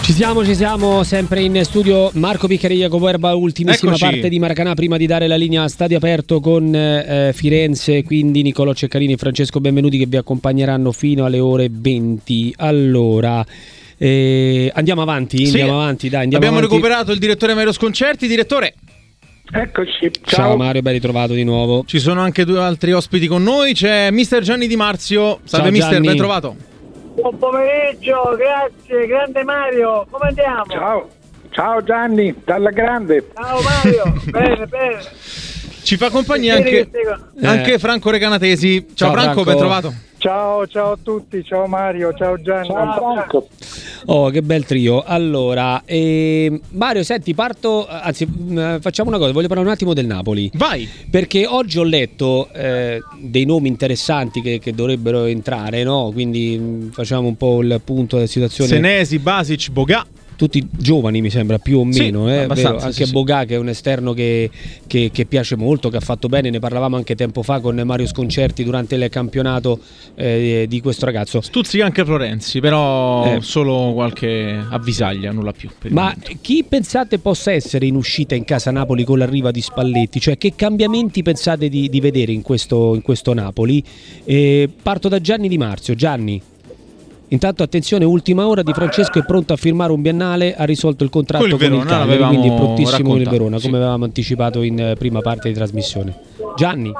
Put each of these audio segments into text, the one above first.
Ci siamo sempre in studio. Marco Picchiari, Jacopo Erba, ultimissima parte di Maracanã prima di dare la linea a stadio aperto con Firenze, quindi Nicolò Ceccarini e Francesco Benvenuti che vi accompagneranno fino alle ore 20. Allora, andiamo avanti? Sì. Andiamo avanti. Recuperato il direttore Mario Sconcerti. Direttore, eccoci. Ciao Mario, ben ritrovato di nuovo. Ci sono anche due altri ospiti con noi. C'è mister Gianni Di Marzio. Salve mister, ben trovato. Buon pomeriggio, grazie, grande Mario, come andiamo? Ciao Gianni, dalla grande. Ciao Mario, bene. Ci fa compagnia anche Franco Recanatesi. Ciao Franco, ben trovato. Ciao a tutti, ciao Mario, ciao Gianni. Ciao Franco. Oh, che bel trio. Allora, Mario, senti, facciamo una cosa, voglio parlare un attimo del Napoli. Vai! Perché oggi ho letto dei nomi interessanti che dovrebbero entrare, no? Quindi facciamo un po' il punto della situazione. Senesi, Basic, Bogà. Tutti giovani mi sembra, più o meno, vero? Anche sì. Bogà, che è un esterno che piace molto, che ha fatto bene, ne parlavamo anche tempo fa con Mario Sconcerti durante il campionato di questo ragazzo. Stuzzica anche Florenzi, però solo qualche avvisaglia, nulla più. Ma chi pensate possa essere in uscita in casa Napoli con l'arrivo di Spalletti? Cioè, che cambiamenti pensate di vedere in questo Napoli? Parto da Gianni Di Marzio. Gianni? Intanto attenzione, ultima ora, Di Francesco è pronto a firmare un biennale, ha risolto il contratto con il Cagliari, quindi è prontissimo con il Verona, come avevamo anticipato in prima parte di trasmissione. Gianni?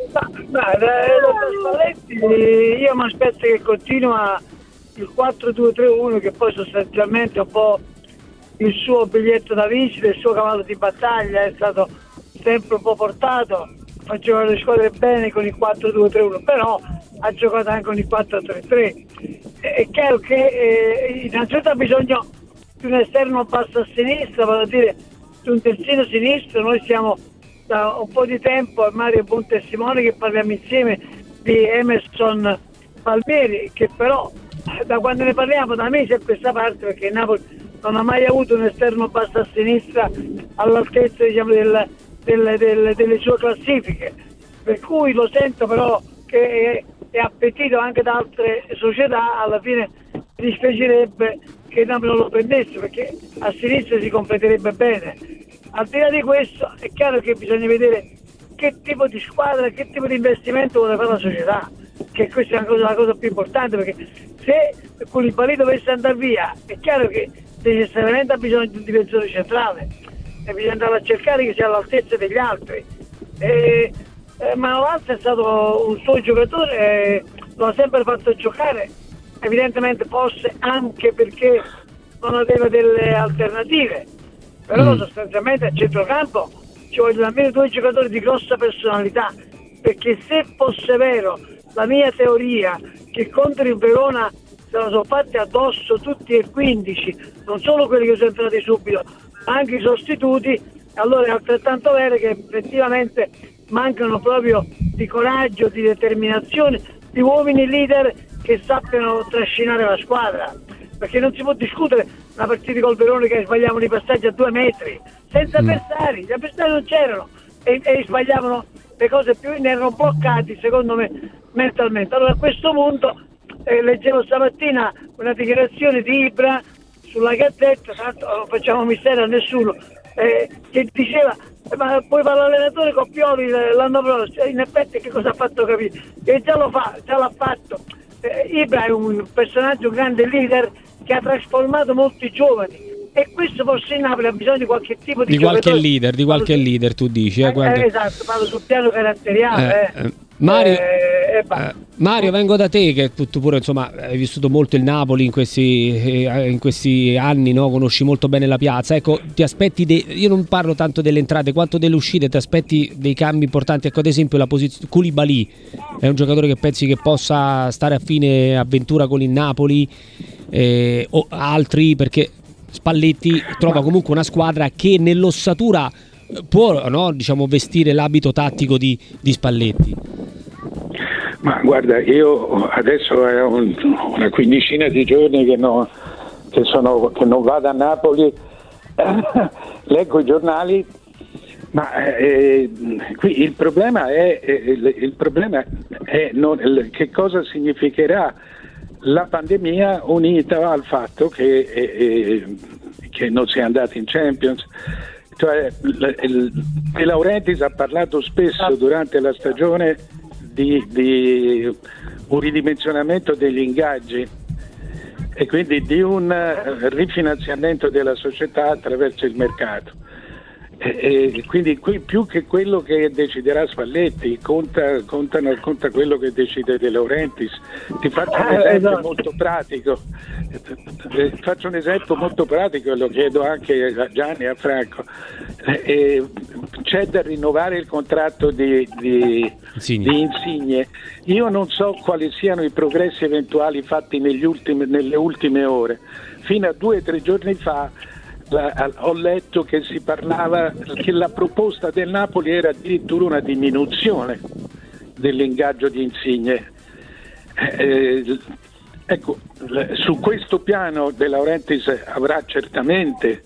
Spalletti, io mi aspetto che continua il 4-2-3-1, che poi sostanzialmente è un po' il suo biglietto da vincita, il suo cavallo di battaglia, è stato sempre un po' portato, fa giocare le squadre bene con il 4-2-3-1, però ha giocato anche con il 4-3-3. È chiaro che innanzitutto ha bisogno di un esterno basso a sinistra, vale a dire di un terzino sinistro. Noi siamo da un po' di tempo, Mario è buon testimone, che parliamo insieme di Emerson Palmieri, che però da quando ne parliamo da mesi a questa parte, perché il Napoli non ha mai avuto un esterno basso a sinistra all'altezza, diciamo, delle sue classifiche, per cui lo sento però che è appetito anche da altre società. Alla fine dispiacerebbe che il Napoli non lo prendesse, perché a sinistra si completerebbe bene. Al di là di questo è chiaro che bisogna vedere che tipo di squadra, che tipo di investimento vuole fare la società, che questa è la cosa più importante, perché se Koulibaly dovesse andare via è chiaro che necessariamente ha bisogno di un difensore centrale e bisogna andare a cercare che sia all'altezza degli altri. Manolas è stato un suo giocatore, lo ha sempre fatto giocare, evidentemente forse anche perché non aveva delle alternative, però sostanzialmente a centrocampo ci vogliono almeno due giocatori di grossa personalità, perché se fosse vero la mia teoria che contro il Verona se la sono fatti addosso tutti e 15, non solo quelli che sono entrati subito ma anche i sostituti, allora è altrettanto vero che effettivamente mancano proprio di coraggio, di determinazione, di uomini leader che sappiano trascinare la squadra, perché non si può discutere una partita col Verona che sbagliavano i passaggi a 2 metri senza avversari, gli avversari non c'erano e sbagliavano le cose più, ne erano bloccati secondo me mentalmente. Allora a questo punto leggevo stamattina una dichiarazione di Ibra sulla Gazzetta, tanto non facciamo mistero a nessuno, che diceva ma poi fa l'allenatore Coppioli l'anno prossimo. In effetti che cosa ha fatto capire? Che già l'ha fatto. Ibra è un personaggio, un grande leader che ha trasformato molti giovani, e questo forse il Napoli ha bisogno di qualche tipo di qualche leader, tu dici. Esatto, parlo sul piano caratteriale. Mario, vengo da te, che tu pure insomma hai vissuto molto il Napoli in questi anni, no? Conosci molto bene la piazza. Ecco, ti aspetti io non parlo tanto delle entrate quanto delle uscite, ti aspetti dei cambi importanti? Ecco, ad esempio la posizione Koulibaly è un giocatore che pensi che possa stare a fine avventura con il Napoli, o altri, perché Spalletti trova comunque una squadra che nell'ossatura può, no, diciamo, vestire l'abito tattico di Spalletti. Ma guarda, io adesso è una quindicina di giorni che non vado a Napoli, leggo i giornali, ma qui il problema è che cosa significherà la pandemia unita al fatto che non si è andati in Champions. Cioè, De Laurentiis ha parlato spesso durante la stagione di un ridimensionamento degli ingaggi e quindi di un rifinanziamento della società attraverso il mercato. E quindi qui più che quello che deciderà Spalletti conta quello che decide De Laurentiis. Ti faccio un esempio molto pratico. E lo chiedo anche a Gianni e a Franco. C'è da rinnovare il contratto di Insigne. Io non so quali siano i progressi eventuali fatti nelle ultime ore. Fino a 2 o 3 giorni fa ho letto che si parlava che la proposta del Napoli era addirittura una diminuzione dell'ingaggio di Insigne. Ecco, su questo piano De Laurentiis avrà certamente,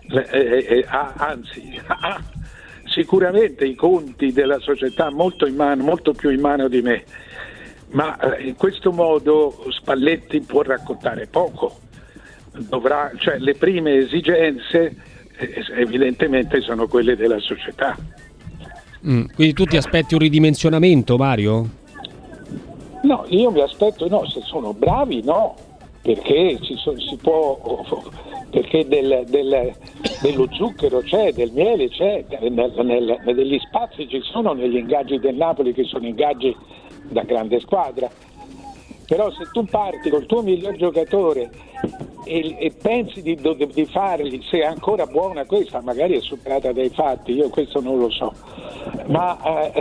ha sicuramente i conti della società molto più in mano di me, ma in questo modo Spalletti può raccontare poco. Cioè le prime esigenze evidentemente sono quelle della società. Quindi tu ti aspetti un ridimensionamento, Mario? No, io mi aspetto, se sono bravi no, perché si può, perché dello zucchero c'è, del miele c'è, degli spazi ci sono negli ingaggi del Napoli, che sono ingaggi da grande squadra. Però se tu parti col tuo miglior giocatore e pensi di fargli, se è ancora buona questa, magari è superata dai fatti, io questo non lo so, ma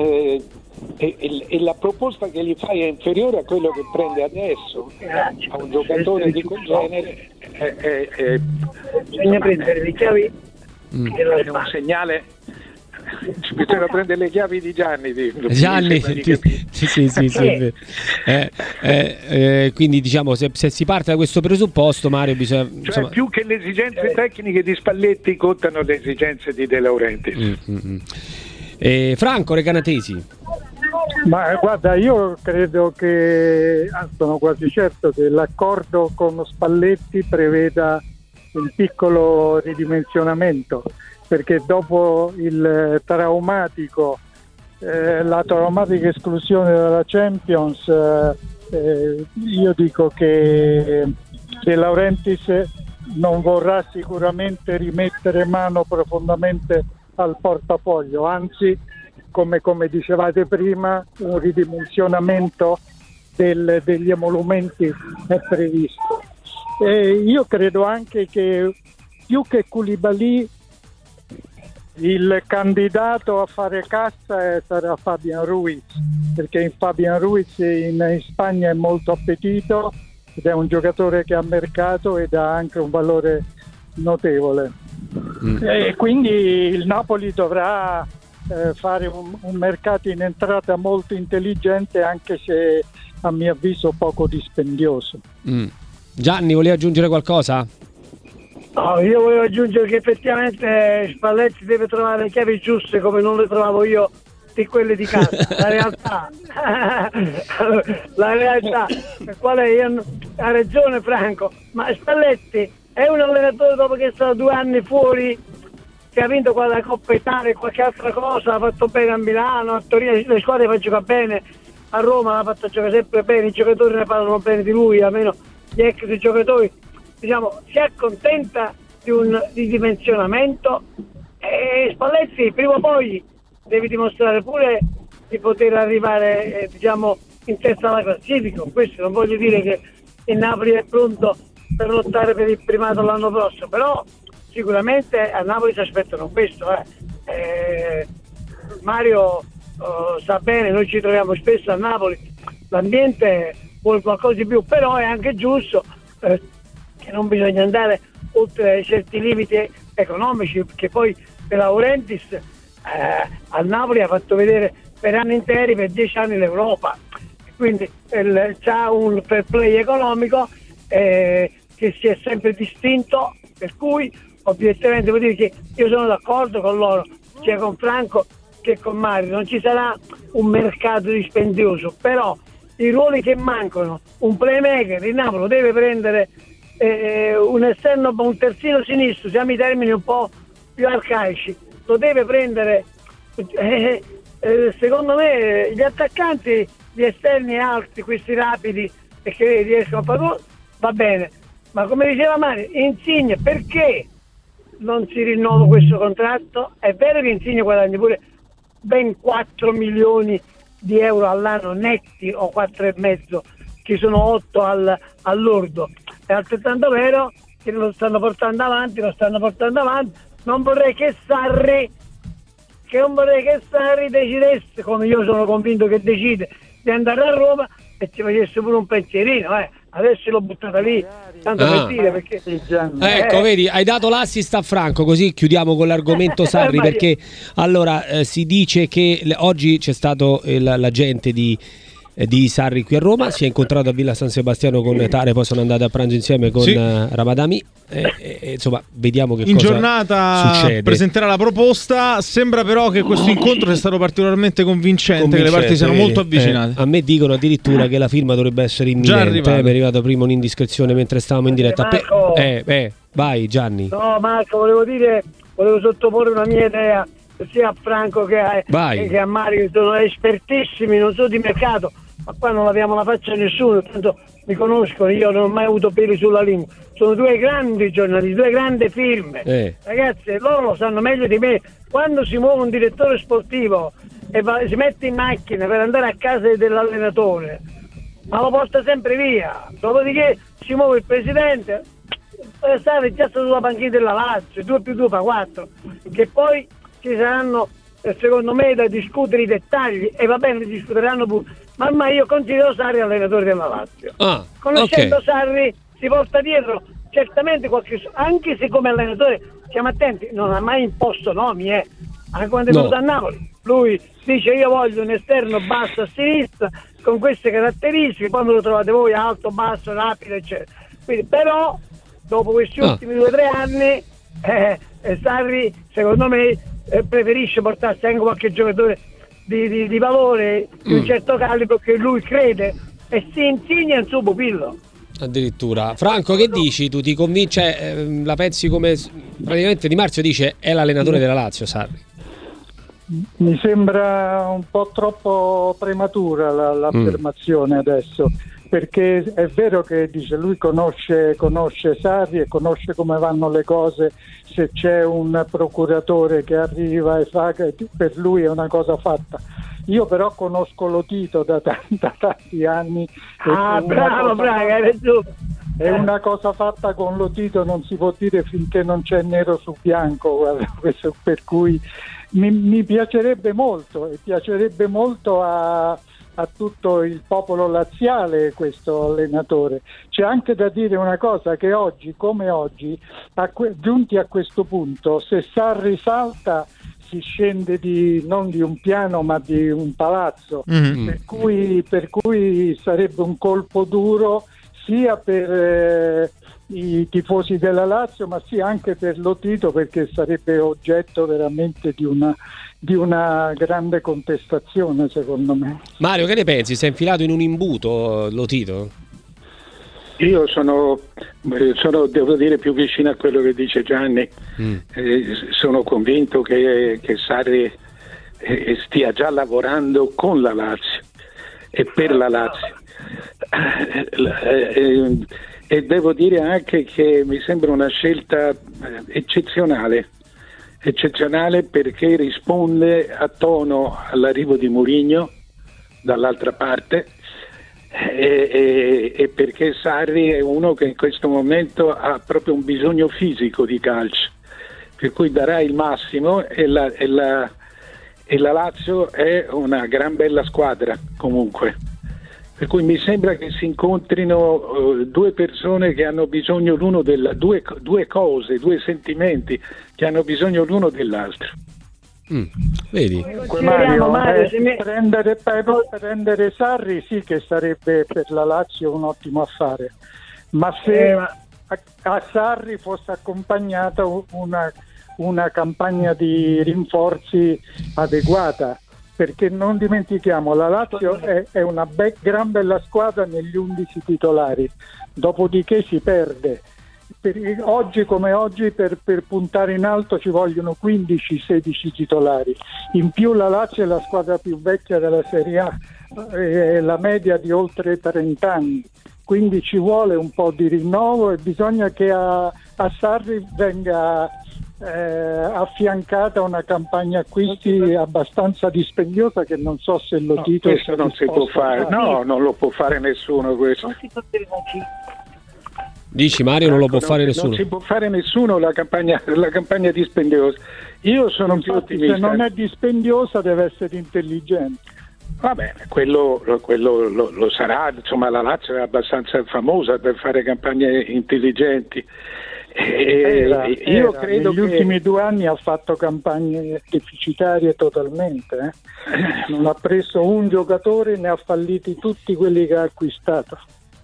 e la proposta che gli fai è inferiore a quello che prende adesso a un giocatore di quel genere, bisogna prendere le chiavi è un segnale. Bisogna prendere le chiavi di Gianni. Sì. Quindi diciamo se si parte da questo presupposto, Mario, bisogna, cioè, più che le esigenze tecniche di Spalletti contano le esigenze di De Laurentiis. Franco Recanatesi. Ma guarda, io credo che, sono quasi certo che l'accordo con Spalletti preveda un piccolo ridimensionamento, perché dopo la traumatica esclusione dalla Champions, io dico che De Laurentiis non vorrà sicuramente rimettere mano profondamente al portafoglio, anzi, come dicevate prima, un ridimensionamento degli emolumenti è previsto. Io credo anche che più che Koulibaly il candidato a fare cassa sarà Fabian Ruiz, perché in Fabian Ruiz in Spagna è molto appetito ed è un giocatore che ha mercato ed ha anche un valore notevole. E quindi il Napoli dovrà fare un mercato in entrata molto intelligente, anche se a mio avviso poco dispendioso. Gianni, volevi aggiungere qualcosa? No, io volevo aggiungere che effettivamente Spalletti deve trovare le chiavi giuste, come non le trovavo io di quelle di casa. La realtà qual è? Ha ragione Franco, ma Spalletti è un allenatore, dopo che è stato 2 anni fuori, che ha vinto la Coppa Italia e qualche altra cosa, ha fatto bene a Milano, a Torino, le squadre fa giocare bene, a Roma l'ha fatto giocare sempre bene, i giocatori ne parlano bene di lui, almeno gli ex giocatori, diciamo, si accontenta di un ridimensionamento, e Spalletti prima o poi deve dimostrare pure di poter arrivare in testa alla classifica. Questo non voglio dire che il Napoli è pronto per lottare per il primato l'anno prossimo, però sicuramente a Napoli si aspettano questo. Mario sa bene, noi ci troviamo spesso a Napoli, l'ambiente vuole qualcosa di più, però è anche giusto che non bisogna andare oltre certi limiti economici, perché poi De Laurentiis al Napoli ha fatto vedere per anni interi, per 10 anni, l'Europa, quindi c'ha un fair play economico che si è sempre distinto, per cui obiettivamente devo dire che io sono d'accordo con loro, sia con Franco che con Mario, non ci sarà un mercato dispendioso, però i ruoli che mancano, un playmaker, il Napoli deve prendere un esterno, un terzino sinistro, siamo i termini un po' più arcaici, lo deve prendere, secondo me gli attaccanti, gli esterni alti, questi rapidi e che riescono a fare gol, va bene, ma come diceva Mario, Insigne, perché non si rinnova questo contratto? È vero che Insigne guadagna pure ben 4 milioni di euro all'anno netti, o 4,5, che sono 8 all'ordo, è altrettanto vero che lo stanno portando avanti. Non vorrei che Sarri decidesse, come io sono convinto che decide, di andare a Roma e ci facesse pure un pensierino, adesso l'ho buttata lì, tanto per dire, perché ecco, vedi, hai dato l'assist a Franco, così chiudiamo con l'argomento Sarri, perché allora si dice che oggi c'è stato l'agente di Sarri qui a Roma, si è incontrato a Villa San Sebastiano con Tare, poi sono andati a pranzo insieme con Ramadani, insomma vediamo che in cosa giornata succede. Presenterà la proposta. Sembra però che questo incontro sia stato particolarmente convincente, che le parti siano molto avvicinate. A me dicono addirittura che la firma dovrebbe essere imminente, mi è arrivata prima un'indiscrezione mentre stavamo in diretta. Vai Gianni. No Marco, volevo sottoporre una mia idea sia a Franco che a Mario, che sono espertissimi, non solo di mercato, ma qua non abbiamo la faccia a nessuno, tanto mi conoscono, io non ho mai avuto peli sulla lingua, sono due grandi giornalisti, due grandi firme, ragazzi, loro lo sanno meglio di me. Quando si muove un direttore sportivo e si mette in macchina per andare a casa dell'allenatore, ma lo porta sempre via, dopodiché si muove il presidente, stare già sulla panchina della Lazio, 2+2 fa 4, che poi ci saranno secondo me da discutere i dettagli, e va bene, li discuteranno pure, ma io considero Sarri allenatore della Lazio. Conoscendo Sarri si porta dietro certamente anche se come allenatore, siamo attenti, non ha mai imposto nomi, anche quando è venuto a Napoli lui dice io voglio un esterno basso a sinistra con queste caratteristiche, poi me lo trovate voi alto, basso, rapido, eccetera. Quindi, però dopo questi ultimi 2 o 3 anni Sarri secondo me preferisce portarsi anche qualche giocatore di valore di un certo calibro che lui crede e si insegna il suo pupillo. Addirittura. Franco, che dici? Tu ti convince? La pensi come praticamente Di Marzio dice è l'allenatore della Lazio, Sarri? Mi sembra un po' troppo prematura l'affermazione adesso, perché è vero che dice lui conosce Sarri e conosce come vanno le cose, se c'è un procuratore che arriva e fa che per lui è una cosa fatta. Io però conosco Lotito da tanti anni. Bravo, hai ragione. È una cosa fatta con Lotito, non si può dire finché non c'è nero su bianco, guarda, questo, per cui mi piacerebbe molto, e piacerebbe molto a tutto il popolo laziale questo allenatore. C'è anche da dire una cosa, che oggi come oggi, giunti a questo punto, se Sarri salta si scende non di un piano ma di un palazzo, per cui sarebbe un colpo duro sia per i tifosi della Lazio, ma sia anche per Lotito, perché sarebbe oggetto veramente di una grande contestazione, secondo me. Mario, che ne pensi? Si è infilato in un imbuto Lotito? Io sono devo dire più vicino a quello che dice Gianni. Sono convinto che Sarri stia già lavorando con la Lazio e per la Lazio, e devo dire anche che mi sembra una scelta eccezionale perché risponde a tono all'arrivo di Mourinho dall'altra parte, e perché Sarri è uno che in questo momento ha proprio un bisogno fisico di calcio, per cui darà il massimo, e la Lazio è una gran bella squadra comunque, per cui mi sembra che si incontrino due persone che hanno bisogno l'uno due cose, due sentimenti che hanno bisogno l'uno dell'altro. Vedi? Mario, prendere Sarri sì che sarebbe per la Lazio un ottimo affare, ma se a Sarri fosse accompagnata una campagna di rinforzi adeguata, perché non dimentichiamo, la Lazio è una gran bella squadra negli 11 titolari, dopodiché si perde. Oggi come oggi per puntare in alto ci vogliono 15-16 titolari. In più la Lazio è la squadra più vecchia della Serie A, la media di oltre 30 anni, quindi ci vuole un po' di rinnovo e bisogna che a Sarri venga affiancata una campagna acquisti abbastanza dispendiosa, che non so se lo Tito questo non si può fare, no, non lo può fare nessuno questo. Dici Mario, non lo può fare nessuno? Non si può fare nessuno la campagna dispendiosa. Io sono più ottimista. Se non è dispendiosa deve essere intelligente. Va bene, quello lo sarà, insomma la Lazio è abbastanza famosa per fare campagne intelligenti. Io credo negli ultimi 2 anni ha fatto campagne deficitarie totalmente. Non ha preso un giocatore, ne ha falliti tutti quelli che ha acquistato.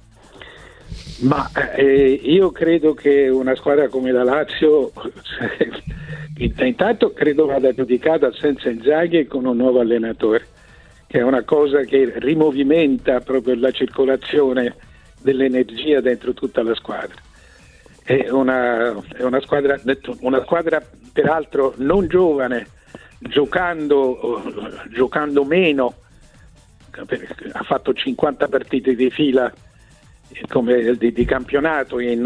Ma io credo che una squadra come la Lazio intanto credo vada giudicata senza Inzaghi e con un nuovo allenatore, che è una cosa che rimovimenta proprio la circolazione dell'energia dentro tutta la squadra. È una squadra peraltro non giovane, giocando meno, ha fatto 50 partite di fila come di campionato in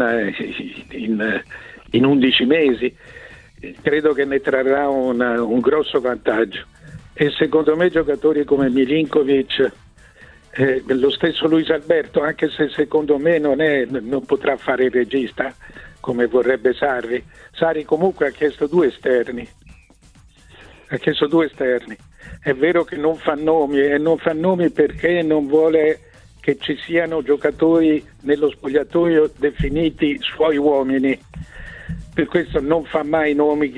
11 mesi. Credo che ne trarrà un grosso vantaggio, e secondo me giocatori come Milinkovic, lo stesso Luis Alberto, anche se secondo me non potrà fare il regista come vorrebbe Sarri. Sarri comunque ha chiesto due esterni. È vero che non fa nomi perché non vuole che ci siano giocatori nello spogliatoio definiti suoi uomini, per questo non fa mai nomi.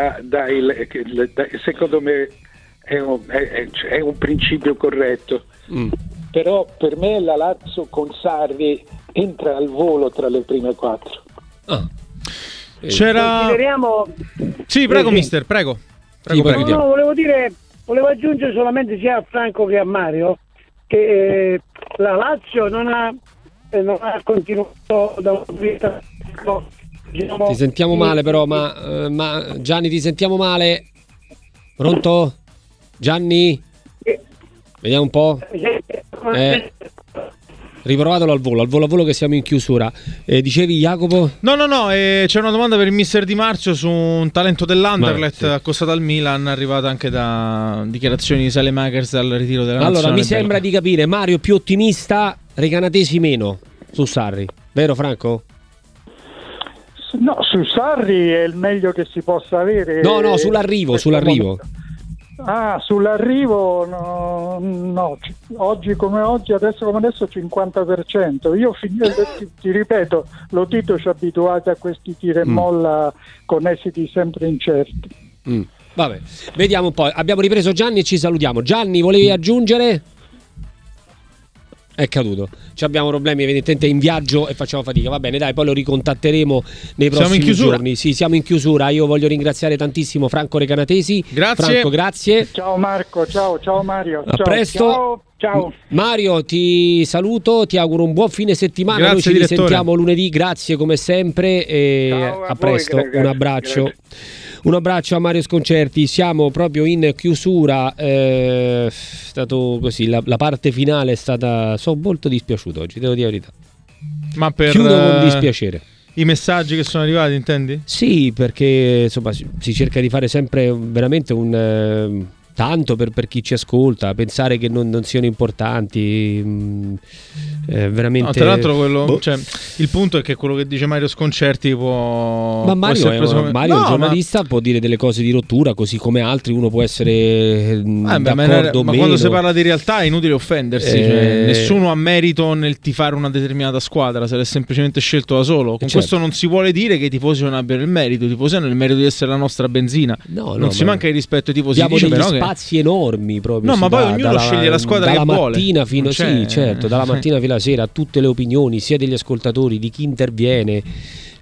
Secondo me è un principio corretto. Però per me la Lazio con Sarri entra al volo tra le prime 4. C'era... Sì, prego mister, prego. No, volevo aggiungere solamente sia a Franco che a Mario che la Lazio non ha continuato da un punto di vista, diciamo, ti sentiamo male però, ma Gianni, ti sentiamo male. Pronto? Gianni? Vediamo un po'. Riprovatelo al volo che siamo in chiusura. Dicevi Jacopo? No, c'è una domanda per il mister Di Marzio su un talento dell'Anderlecht, sì, accostato al Milan, arrivata anche da dichiarazioni di Saelemaekers dal ritiro della nazionale. Allora mi sembra di capire, Mario più ottimista, Recanatesi meno su Sarri, vero Franco? No, su Sarri è il meglio che si possa avere. No, sull'arrivo. Sull'arrivo no, oggi come oggi, adesso come adesso 50%. Io ti ripeto, lo Tito ci ha abituati a questi tira e molla con esiti sempre incerti. Vabbè, vediamo un po'. Abbiamo ripreso Gianni e ci salutiamo. Gianni, volevi aggiungere? È caduto. Ci abbiamo problemi evidentemente in viaggio e facciamo fatica. Va bene, dai, poi lo ricontatteremo nei prossimi giorni. Sì, siamo in chiusura. Io voglio ringraziare tantissimo Franco Recanatesi. Grazie. Franco, grazie. Ciao Marco, ciao Mario. A presto. Ciao. Mario, ti saluto, ti auguro un buon fine settimana. Grazie, noi ci direttore. Risentiamo lunedì. Grazie come sempre e ciao a presto. Grazie. Un abbraccio. Grazie. Un abbraccio a Mario Sconcerti, siamo proprio in chiusura, è stato così, la parte finale è stata, sono molto dispiaciuto oggi, devo dire la verità. Ma per chiudo con dispiacere. I messaggi che sono arrivati, intendi? Sì, perché insomma si cerca di fare sempre veramente un tanto per chi ci ascolta, pensare che non siano importanti, veramente. No, tra l'altro cioè, il punto è che quello che dice Mario Sconcerti può. Ma Mario è un giornalista, ma può dire delle cose di rottura, così come altri uno può essere d'accordo o ma meno. Quando si parla di realtà è inutile offendersi, cioè, nessuno ha merito nel tifare una determinata squadra, se l'è semplicemente scelto da solo. Con questo non si vuole dire che i tifosi non abbiano il merito, i tifosi hanno il merito di essere la nostra benzina. Non si manca di rispetto ai tifosi. Diamo degli spazi enormi proprio. No, ma poi ognuno sceglie la squadra che vuole. Sì, certo, dalla mattina fino alla sera, tutte le opinioni sia degli ascoltatori, di chi interviene.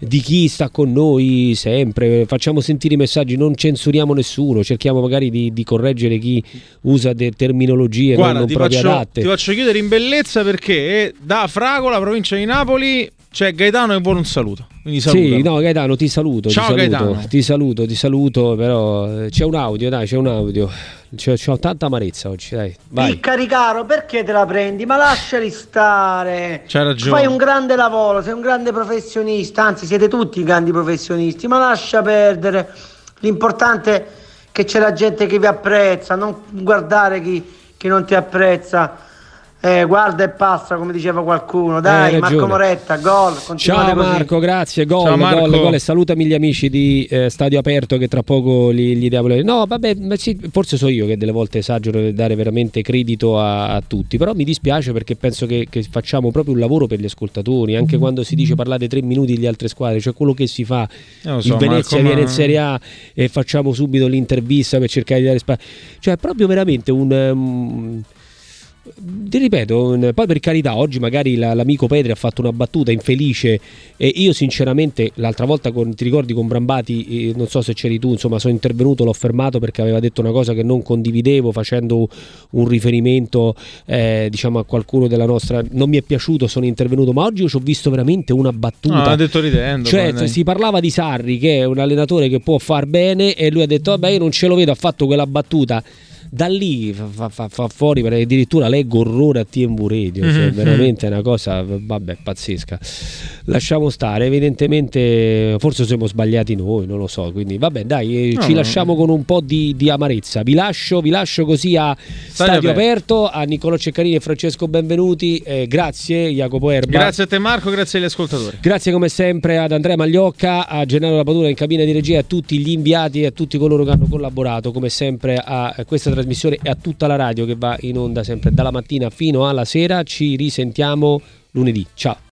di chi sta con noi sempre, facciamo sentire i messaggi, non censuriamo nessuno, cerchiamo magari di correggere chi usa terminologie non proprio adatte. Ti faccio chiudere in bellezza, perché da Fragola, provincia di Napoli, c'è Gaetano che vuole un saluto. Quindi salutalo. Sì, no, Gaetano, ti saluto. Ciao Gaetano. Ti saluto, però c'è un audio. C'ho tanta amarezza oggi, dai. Vai. Caricaro, perché te la prendi? Ma lasciali stare. C'hai ragione. Fai un grande lavoro, sei un grande professionista, anzi siete tutti grandi professionisti, ma lascia perdere. L'importante è che c'è la gente che vi apprezza, non guardare chi non ti apprezza. Guarda e passa, come diceva qualcuno. Dai, Marco Moretta, gol. Ciao Marco, così. Grazie. Gol. E salutami gli amici di Stadio Aperto, che tra poco gli diamo. No, vabbè, sì, forse so io che delle volte esagero nel dare veramente credito a tutti, però mi dispiace, perché penso che facciamo proprio un lavoro per gli ascoltatori, anche quando si dice parlate 3 minuti di altre squadre, cioè quello che si fa. Il Venezia viene in Serie A e facciamo subito l'intervista per cercare di dare spazio, cioè è proprio veramente ti ripeto, poi per carità, oggi magari l'amico Petri ha fatto una battuta infelice, e io sinceramente l'altra volta ti ricordi con Brambati, non so se c'eri tu, insomma sono intervenuto, l'ho fermato perché aveva detto una cosa che non condividevo, facendo un riferimento diciamo a qualcuno della nostra, non mi è piaciuto, sono intervenuto, ma oggi io ci ho visto veramente una battuta, ha detto ridendo, cioè si parlava di Sarri, che è un allenatore che può far bene, e lui ha detto vabbè, io non ce lo vedo, ha fatto quella battuta. Da lì fa fuori, perché addirittura leggo orrore a TMV Radio, cioè veramente è una cosa, vabbè, pazzesca. Lasciamo stare, evidentemente forse siamo sbagliati noi, non lo so, quindi vabbè, dai, ci lasciamo con un po' di amarezza. Vi lascio così a Stadio Aperto, a Niccolò Ceccarini e Francesco Benvenuti, grazie Jacopo Erba. Grazie a te Marco, grazie agli ascoltatori. Grazie come sempre ad Andrea Magliocca, a Gennaro Lapadura in cabina di regia, a tutti gli inviati e a tutti coloro che hanno collaborato come sempre a questa trasmissione e a tutta la radio che va in onda sempre dalla mattina fino alla sera. Ci risentiamo lunedì. Ciao.